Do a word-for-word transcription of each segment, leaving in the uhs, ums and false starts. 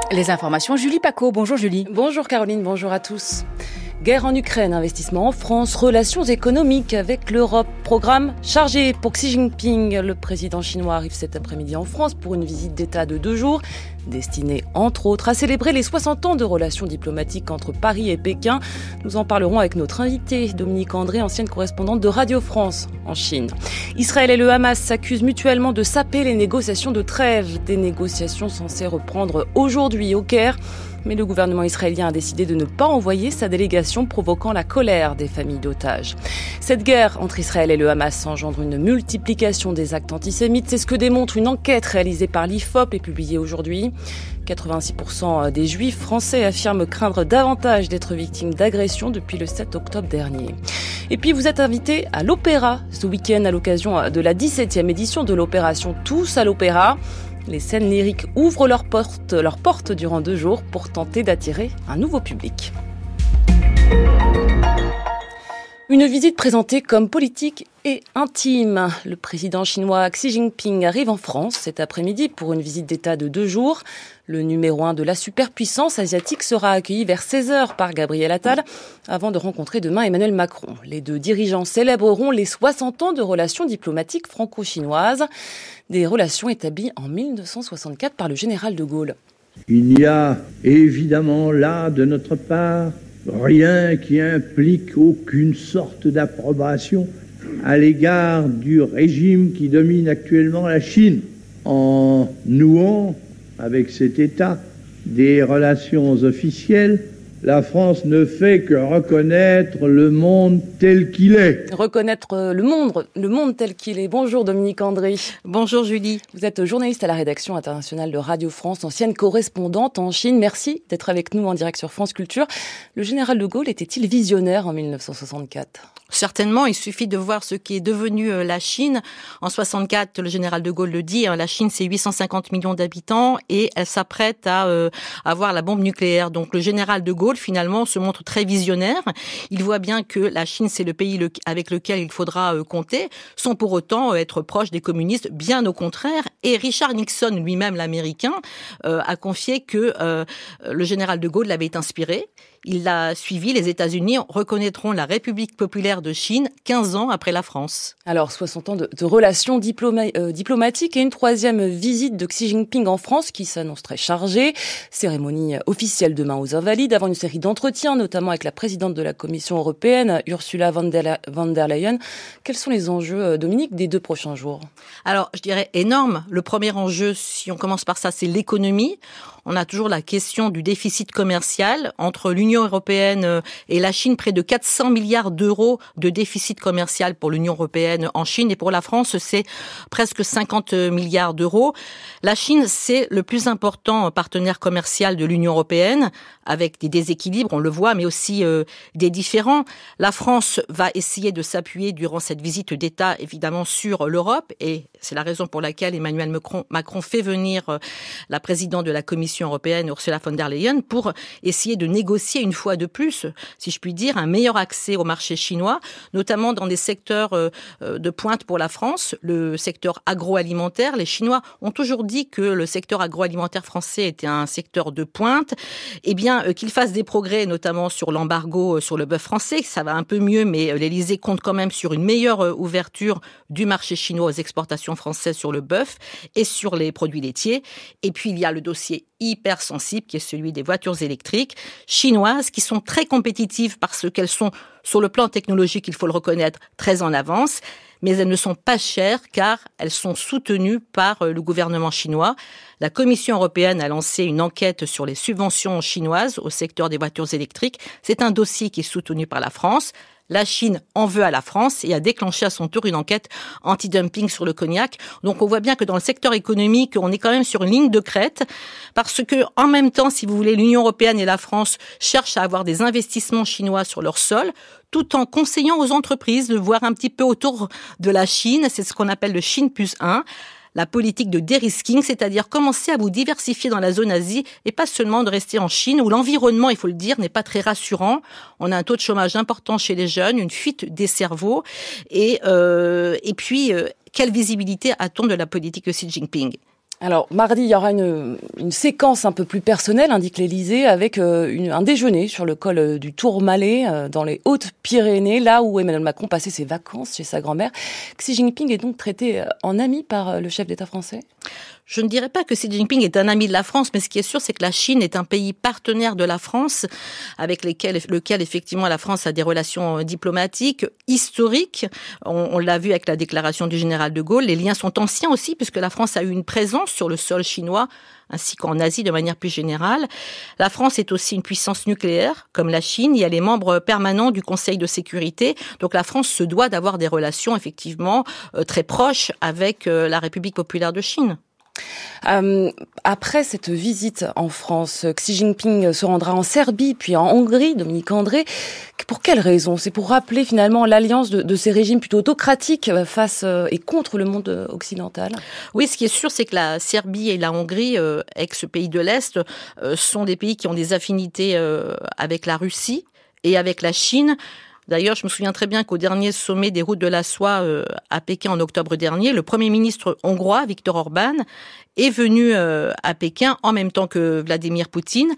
Les informations, Julie Paco. Bonjour Julie. Bonjour Caroline, bonjour à tous. Guerre en Ukraine, investissement en France, relations économiques avec l'Europe. Programme chargé pour Xi Jinping. Le président chinois arrive cet après-midi en France pour une visite d'État de deux jours, destinée entre autres à célébrer les soixante ans de relations diplomatiques entre Paris et Pékin. Nous en parlerons avec notre invitée, Dominique André, ancienne correspondante de Radio France en Chine. Israël et le Hamas s'accusent mutuellement de saper les négociations de trêve. Des négociations censées reprendre aujourd'hui au Caire. Mais le gouvernement israélien a décidé de ne pas envoyer sa délégation, provoquant la colère des familles d'otages. Cette guerre entre Israël et le Hamas engendre une multiplication des actes antisémites. C'est ce que démontre une enquête réalisée par l'I F O P et publiée aujourd'hui. quatre-vingt-six pour cent des juifs français affirment craindre davantage d'être victimes d'agressions depuis le sept octobre dernier. Et puis vous êtes invité à l'Opéra ce week-end à l'occasion de la dix-septième édition de l'opération Tous à l'Opéra. Les scènes lyriques ouvrent leurs portes, leurs portes durant deux jours pour tenter d'attirer un nouveau public. Une visite présentée comme politique et intime. Le président chinois Xi Jinping arrive en France cet après-midi pour une visite d'État de deux jours. Le numéro un de la superpuissance asiatique sera accueilli vers seize heures par Gabriel Attal avant de rencontrer demain Emmanuel Macron. Les deux dirigeants célébreront les soixante ans de relations diplomatiques franco-chinoises, des relations établies en mille neuf cent soixante-quatre par le général de Gaulle. Il n'y a évidemment là, de notre part, rien qui implique aucune sorte d'approbation à l'égard du régime qui domine actuellement la Chine. En nouant avec cet État des relations officielles, la France ne fait que reconnaître le monde tel qu'il est. Reconnaître le monde, le monde tel qu'il est. Bonjour Dominique André. Bonjour Julie. Vous êtes journaliste à la rédaction internationale de Radio France, ancienne correspondante en Chine. Merci d'être avec nous en direct sur France Culture. Le général de Gaulle était-il visionnaire en mille neuf cent soixante-quatre ? Certainement, il suffit de voir ce qui est devenu la Chine. En soixante-quatre, le général de Gaulle le dit, la Chine c'est huit cent cinquante millions d'habitants et elle s'apprête à euh, avoir la bombe nucléaire. Donc le général de Gaulle finalement se montre très visionnaire. Il voit bien que la Chine c'est le pays le, avec lequel il faudra euh, compter, sans pour autant euh, être proche des communistes, bien au contraire. Et Richard Nixon lui-même, l'américain, euh, a confié que euh, le général de Gaulle l'avait inspiré. Il l'a suivi. Les États-Unis reconnaîtront la République populaire de Chine quinze ans après la France. Alors, soixante ans de, de relations diploma, euh, diplomatiques et une troisième visite de Xi Jinping en France qui s'annonce très chargée. Cérémonie officielle demain aux Invalides avant une série d'entretiens, notamment avec la présidente de la Commission européenne, Ursula von der, von der Leyen. Quels sont les enjeux, Dominique, des deux prochains jours ? Alors, je dirais énorme. Le premier enjeu, si on commence par ça, c'est l'économie. On a toujours la question du déficit commercial entre l'Union européenne et la Chine, près de quatre cents milliards d'euros de déficit commercial pour l'Union européenne en Chine et pour la France, c'est presque cinquante milliards d'euros. La Chine, c'est le plus important partenaire commercial de l'Union européenne avec des déséquilibres, on le voit, mais aussi euh, des différends. La France va essayer de s'appuyer durant cette visite d'État, évidemment, sur l'Europe et c'est la raison pour laquelle Emmanuel Macron, Macron fait venir euh, la présidente de la Commission européenne, Ursula von der Leyen, pour essayer de négocier une fois de plus, si je puis dire, un meilleur accès au marché chinois, notamment dans des secteurs euh, de pointe pour la France, le secteur agroalimentaire. Les Chinois ont toujours dit que le secteur agroalimentaire français était un secteur de pointe. Eh bien, euh, qu'ils fassent des progrès, notamment sur l'embargo euh, sur le bœuf français, ça va un peu mieux, mais euh, l'Élysée compte quand même sur une meilleure euh, ouverture du marché chinois aux exportations françaises sur le bœuf et sur les produits laitiers. Et puis, il y a le dossier hyper sensible qui est celui des voitures électriques chinoises qui sont très compétitives parce qu'elles sont, sur le plan technologique, il faut le reconnaître, très en avance, mais elles ne sont pas chères car elles sont soutenues par le gouvernement chinois. La Commission européenne a lancé une enquête sur les subventions chinoises au secteur des voitures électriques. C'est un dossier qui est soutenu par la France. La Chine en veut à la France et a déclenché à son tour une enquête anti-dumping sur le cognac. Donc on voit bien que dans le secteur économique, on est quand même sur une ligne de crête parce que en même temps, si vous voulez, l'Union européenne et la France cherchent à avoir des investissements chinois sur leur sol, tout en conseillant aux entreprises de voir un petit peu autour de la Chine. C'est ce qu'on appelle le Chine plus un. La politique de dérisking, c'est-à-dire commencer à vous diversifier dans la zone Asie et pas seulement de rester en Chine où l'environnement, il faut le dire, n'est pas très rassurant. On a un taux de chômage important chez les jeunes, une fuite des cerveaux et, euh, et puis, euh, quelle visibilité a-t-on de la politique de Xi Jinping ? Alors, mardi, il y aura une, une séquence un peu plus personnelle, indique l'Élysée, avec euh, une, un déjeuner sur le col du Tourmalet, euh, dans les Hautes-Pyrénées, là où Emmanuel Macron passait ses vacances chez sa grand-mère. Xi Jinping est donc traité en ami par le chef d'État français ? Je ne dirais pas que Xi Jinping est un ami de la France, mais ce qui est sûr, c'est que la Chine est un pays partenaire de la France, avec lesquels, lequel, effectivement, la France a des relations diplomatiques, historiques. On, on l'a vu avec la déclaration du général de Gaulle. Les liens sont anciens aussi, puisque la France a eu une présence sur le sol chinois, ainsi qu'en Asie de manière plus générale. La France est aussi une puissance nucléaire, comme la Chine. Il y a les membres permanents du Conseil de sécurité. Donc la France se doit d'avoir des relations, effectivement, euh, très proches avec euh, la République populaire de Chine. Euh, après cette visite en France, Xi Jinping se rendra en Serbie, puis en Hongrie, Dominique André. Pour quelles raisons ? C'est pour rappeler finalement l'alliance de, de ces régimes plutôt autocratiques face euh, et contre le monde occidental ? Oui, ce qui est sûr, c'est que la Serbie et la Hongrie, euh, ex-pays de l'Est, euh, sont des pays qui ont des affinités euh, avec la Russie et avec la Chine. D'ailleurs, je me souviens très bien qu'au dernier sommet des routes de la soie euh, à Pékin en octobre dernier, le Premier ministre hongrois, Viktor Orban, est venu euh, à Pékin en même temps que Vladimir Poutine.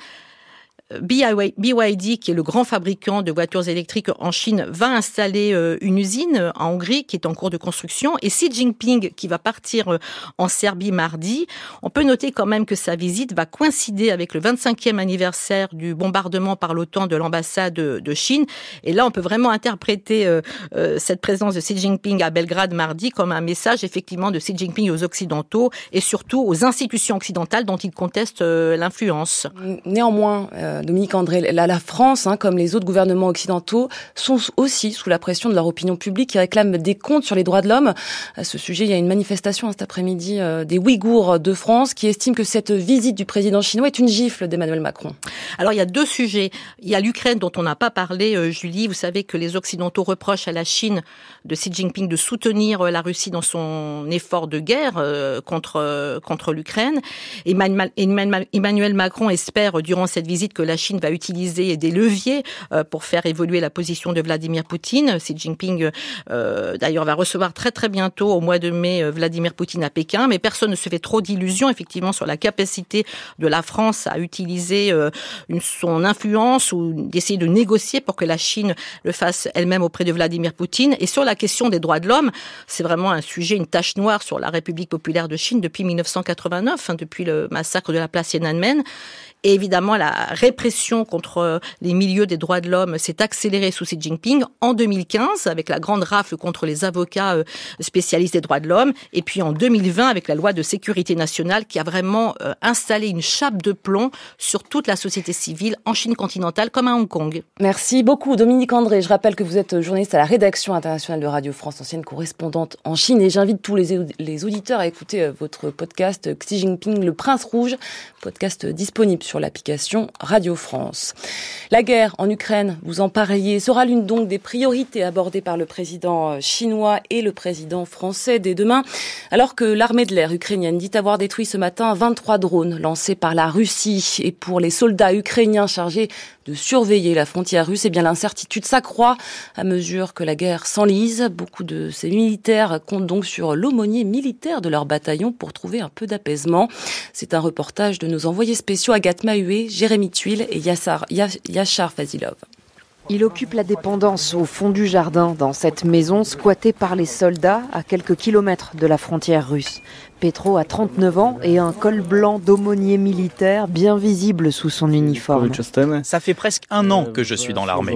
B Y D, qui est le grand fabricant de voitures électriques en Chine, va installer une usine en Hongrie qui est en cours de construction. Et Xi Jinping, qui va partir en Serbie mardi, on peut noter quand même que sa visite va coïncider avec le vingt-cinquième anniversaire du bombardement par l'OTAN de l'ambassade de Chine. Et là, on peut vraiment interpréter euh, euh, cette présence de Xi Jinping à Belgrade mardi comme un message effectivement de Xi Jinping aux Occidentaux et surtout aux institutions occidentales dont il conteste euh, l'influence. Néanmoins, euh... Dominique André, la, la France, hein, comme les autres gouvernements occidentaux, sont aussi sous la pression de leur opinion publique qui réclame des comptes sur les droits de l'homme. À ce sujet, il y a une manifestation cet après-midi euh, des Ouïghours de France qui estiment que cette visite du président chinois est une gifle d'Emmanuel Macron. Alors, il y a deux sujets. Il y a l'Ukraine dont on n'a pas parlé, euh, Julie. Vous savez que les Occidentaux reprochent à la Chine de Xi Jinping de soutenir euh, la Russie dans son effort de guerre euh, contre, euh, contre l'Ukraine. Emmanuel, Emmanuel Macron espère euh, durant cette visite que la Chine va utiliser des leviers euh, pour faire évoluer la position de Vladimir Poutine. Xi Jinping, euh, d'ailleurs, va recevoir très très bientôt, au mois de mai, Vladimir Poutine à Pékin. Mais personne ne se fait trop d'illusions, effectivement, sur la capacité de la France à utiliser euh, une, son influence ou d'essayer de négocier pour que la Chine le fasse elle-même auprès de Vladimir Poutine. Et sur la question des droits de l'homme, c'est vraiment un sujet, une tache noire sur la République populaire de Chine depuis mille neuf cent quatre-vingt-neuf, hein, depuis le massacre de la place Tiananmen. Et évidemment, la répression contre les milieux des droits de l'homme s'est accélérée sous Xi Jinping en deux mille quinze, avec la grande rafle contre les avocats spécialistes des droits de l'homme, et puis en deux mille vingt, avec la loi de sécurité nationale qui a vraiment installé une chape de plomb sur toute la société civile en Chine continentale comme à Hong Kong. Merci beaucoup, Dominique André. Je rappelle que vous êtes journaliste à la rédaction internationale de Radio France, ancienne correspondante en Chine, et j'invite tous les, les auditeurs à écouter votre podcast Xi Jinping, le Prince Rouge, podcast disponible sur sur l'application Radio France. La guerre en Ukraine, vous en parliez, sera l'une donc des priorités abordées par le président chinois et le président français dès demain, alors que l'armée de l'air ukrainienne dit avoir détruit ce matin vingt-trois drones lancés par la Russie. Et pour les soldats ukrainiens chargés de surveiller la frontière russe, eh bien l'incertitude s'accroît à mesure que la guerre s'enlise. Beaucoup de ces militaires comptent donc sur l'aumônier militaire de leur bataillon pour trouver un peu d'apaisement. C'est un reportage de nos envoyés spéciaux Agathe Mahué, Jérémy Tuile et Yassar, Yachar Fazilov. Il occupe la dépendance au fond du jardin, dans cette maison squattée par les soldats à quelques kilomètres de la frontière russe. Petro a trente-neuf ans et un col blanc d'aumônier militaire bien visible sous son uniforme. Ça fait presque un an que je suis dans l'armée.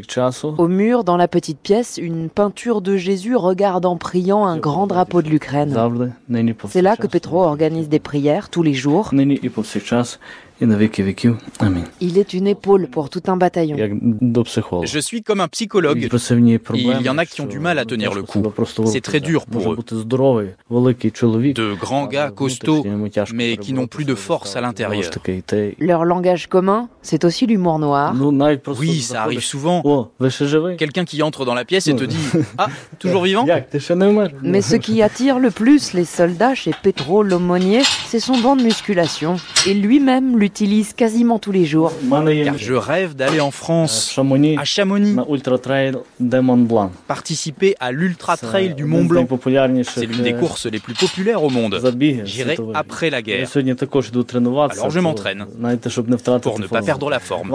Au mur, dans la petite pièce, une peinture de Jésus regarde en priant un grand drapeau de l'Ukraine. C'est là que Petro organise des prières tous les jours. Il est une épaule pour tout un bataillon. Je suis comme un psychologue. Il y en a qui ont du mal à tenir le coup. C'est très dur pour eux. De grands gars costauds, mais qui n'ont plus de force à l'intérieur. Leur langage commun, c'est aussi l'humour noir. Oui, ça arrive souvent. Quelqu'un qui entre dans la pièce et te dit « Ah, toujours vivant ?» Mais ce qui attire le plus les soldats chez Petro l'aumônier, c'est son banc de musculation. Et lui-même l'utilise quasiment tous les jours. Car je rêve d'aller en France, à Chamonix, participer à l'Ultra Trail du Mont Blanc. C'est l'une des courses les plus populaires au monde. monde. J'irai après la guerre. Alors je m'entraîne pour ne pas perdre la forme.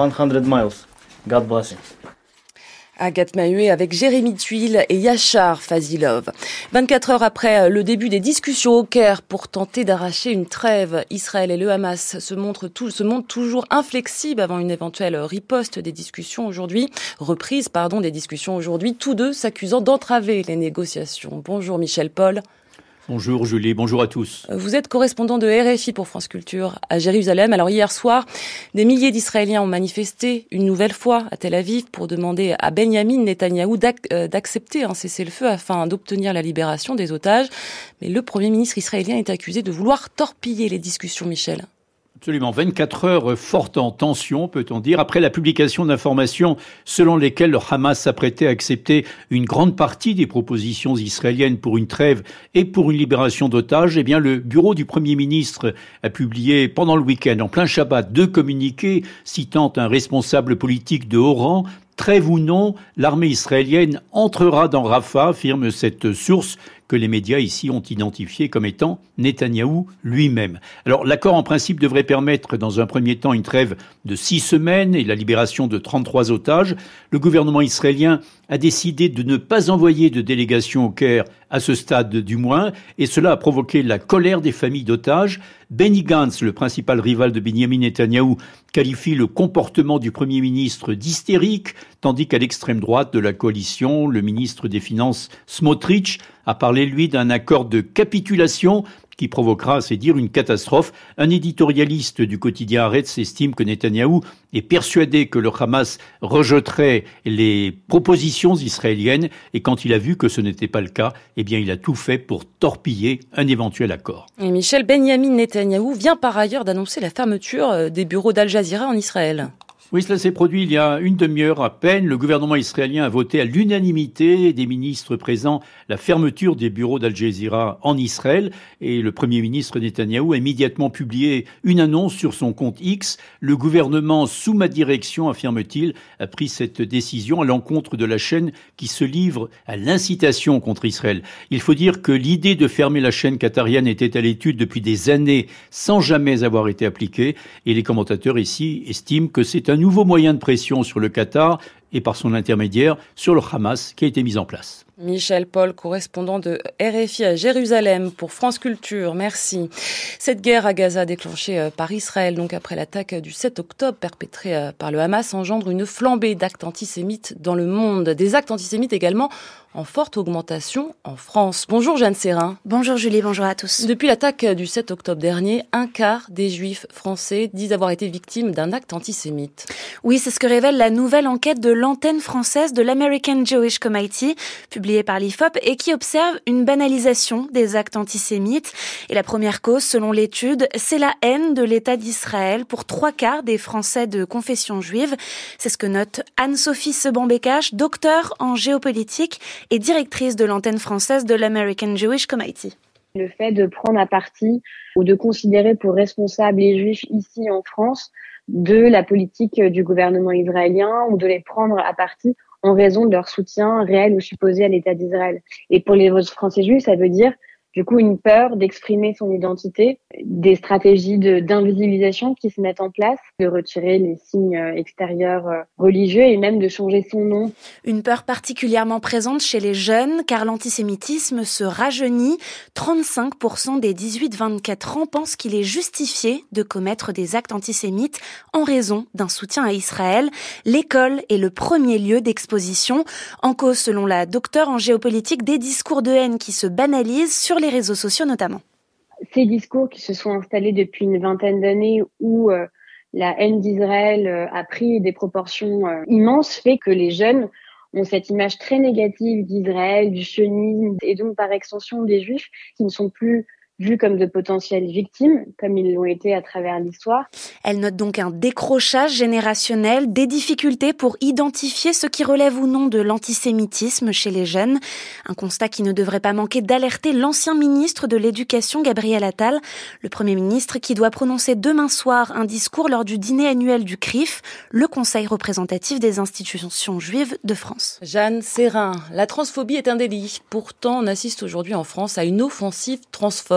Agathe Maheué avec Jérémy Tuile et Yachar Fazilov. vingt-quatre heures après le début des discussions au Caire pour tenter d'arracher une trêve, Israël et le Hamas se montrent, tout, se montrent toujours inflexibles avant une éventuelle riposte des discussions aujourd'hui, reprise pardon des discussions aujourd'hui, tous deux s'accusant d'entraver les négociations. Bonjour Michel Paul. Bonjour Julie, bonjour à tous. Vous êtes correspondant de R F I pour France Culture à Jérusalem. Alors hier soir, des milliers d'Israéliens ont manifesté une nouvelle fois à Tel Aviv pour demander à Benyamin Netanyahou d'accepter un cessez-le-feu afin d'obtenir la libération des otages. Mais le Premier ministre israélien est accusé de vouloir torpiller les discussions, Michel. Absolument, vingt-quatre heures fortes en tension, peut-on dire, après la publication d'informations selon lesquelles le Hamas s'apprêtait à accepter une grande partie des propositions israéliennes pour une trêve et pour une libération d'otages. Eh bien, le bureau du Premier ministre a publié pendant le week-end, en plein Shabbat, deux communiqués citant un responsable politique de haut rang. Trêve ou non, l'armée israélienne entrera dans Rafah, affirme cette source que les médias ici ont identifiée comme étant Netanyahou lui-même. Alors l'accord en principe devrait permettre dans un premier temps une trêve de six semaines et la libération de trente-trois otages. Le gouvernement israélien a décidé de ne pas envoyer de délégation au Caire, à ce stade du moins, et cela a provoqué la colère des familles d'otages. Benny Gantz, le principal rival de Benyamin Netanyahou, qualifie le comportement du Premier ministre d'hystérique, tandis qu'à l'extrême droite de la coalition, le ministre des Finances Smotrich a parlé, lui, d'un accord de capitulation qui provoquera, c'est dire, une catastrophe. Un éditorialiste du quotidien Haaretz estime que Netanyahou est persuadé que le Hamas rejetterait les propositions israéliennes et quand il a vu que ce n'était pas le cas, eh bien, il a tout fait pour torpiller un éventuel accord. Et Michel, Benyamin Netanyahou vient par ailleurs d'annoncer la fermeture des bureaux d'Al Jazeera en Israël. Oui, cela s'est produit il y a une demi-heure à peine. Le gouvernement israélien a voté à l'unanimité des ministres présents la fermeture des bureaux d'Al Jazeera en Israël. Et le Premier ministre Netanyahou a immédiatement publié une annonce sur son compte X. Le gouvernement, sous ma direction, affirme-t-il, a pris cette décision à l'encontre de la chaîne qui se livre à l'incitation contre Israël. Il faut dire que l'idée de fermer la chaîne qatarienne était à l'étude depuis des années sans jamais avoir été appliquée. Et les commentateurs ici estiment que c'est un nouveau moyen de pression sur le Qatar et par son intermédiaire sur le Hamas qui a été mis en place. Michel Paul, correspondant de R F I à Jérusalem pour France Culture, merci. Cette guerre à Gaza déclenchée par Israël, donc après l'attaque du sept octobre perpétrée par le Hamas, engendre une flambée d'actes antisémites dans le monde. Des actes antisémites également en forte augmentation en France. Bonjour Jeanne Serrin. Bonjour Julie, bonjour à tous. Depuis l'attaque du sept octobre dernier, un quart des juifs français disent avoir été victimes d'un acte antisémite. Oui, c'est ce que révèle la nouvelle enquête de l'antenne française de l'American Jewish Committee, publiée par l'I F O P et qui observe une banalisation des actes antisémites. Et la première cause, selon l'étude, c'est la haine de l'État d'Israël pour trois quarts des Français de confession juive. C'est ce que note Anne-Sophie Seban-Bécache, docteure en géopolitique et directrice de l'antenne française de l'American Jewish Committee. Le fait de prendre à partie ou de considérer pour responsables les juifs ici en France de la politique du gouvernement israélien ou de les prendre à partie en raison de leur soutien réel ou supposé à l'État d'Israël. Et pour les Français juifs, ça veut dire du coup une peur d'exprimer son identité, des stratégies de, d'invisibilisation qui se mettent en place, de retirer les signes extérieurs religieux et même de changer son nom. Une peur particulièrement présente chez les jeunes car l'antisémitisme se rajeunit. trente-cinq pour cent des dix-huit vingt-quatre ans pensent qu'il est justifié de commettre des actes antisémites en raison d'un soutien à Israël. L'école est le premier lieu d'exposition. En cause, selon la docteure en géopolitique, des discours de haine qui se banalisent sur les les réseaux sociaux notamment. Ces discours qui se sont installés depuis une vingtaine d'années où euh, la haine d'Israël euh, a pris des proportions euh, immenses fait que les jeunes ont cette image très négative d'Israël, du sionisme et donc par extension des juifs qui ne sont plus vus comme de potentielles victimes, comme ils l'ont été à travers l'histoire. Elle note donc un décrochage générationnel, des difficultés pour identifier ce qui relève ou non de l'antisémitisme chez les jeunes. Un constat qui ne devrait pas manquer d'alerter l'ancien ministre de l'Éducation, Gabriel Attal, le Premier ministre qui doit prononcer demain soir un discours lors du dîner annuel du C R I F, le Conseil représentatif des institutions juives de France. Jeanne Serrin, la transphobie est un délit. Pourtant, on assiste aujourd'hui en France à une offensive transphobe.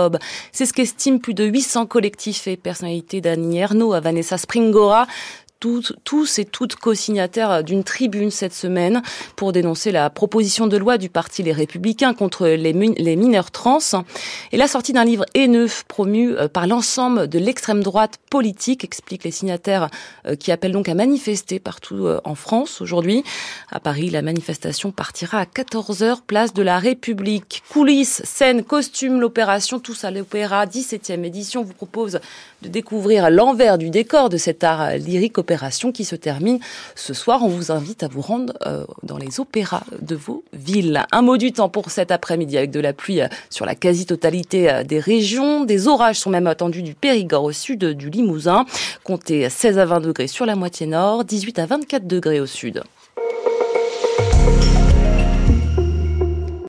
xénophobe. C'est ce qu'estiment plus de huit cents collectifs et personnalités d'Annie Ernaux à Vanessa Springora. Tous, tous et toutes co-signataires d'une tribune cette semaine pour dénoncer la proposition de loi du parti Les Républicains contre les, min- les mineurs trans et la sortie d'un livre haineux promu par l'ensemble de l'extrême droite politique, expliquent les signataires qui appellent donc à manifester partout en France aujourd'hui. À Paris, la manifestation partira à quatorze heures, place de la République. Coulisses, scènes, costumes, l'opération Tous à l'Opéra, dix-septième édition, vous propose de découvrir l'envers du décor de cet art lyrique opération qui se termine ce soir. On vous invite à vous rendre euh, dans les opéras de vos villes. Un mot du temps pour cet après-midi avec de la pluie euh, sur la quasi-totalité euh, des régions. Des orages sont même attendus du Périgord au sud du Limousin. Comptez seize à vingt degrés sur la moitié nord, dix-huit à vingt-quatre degrés au sud.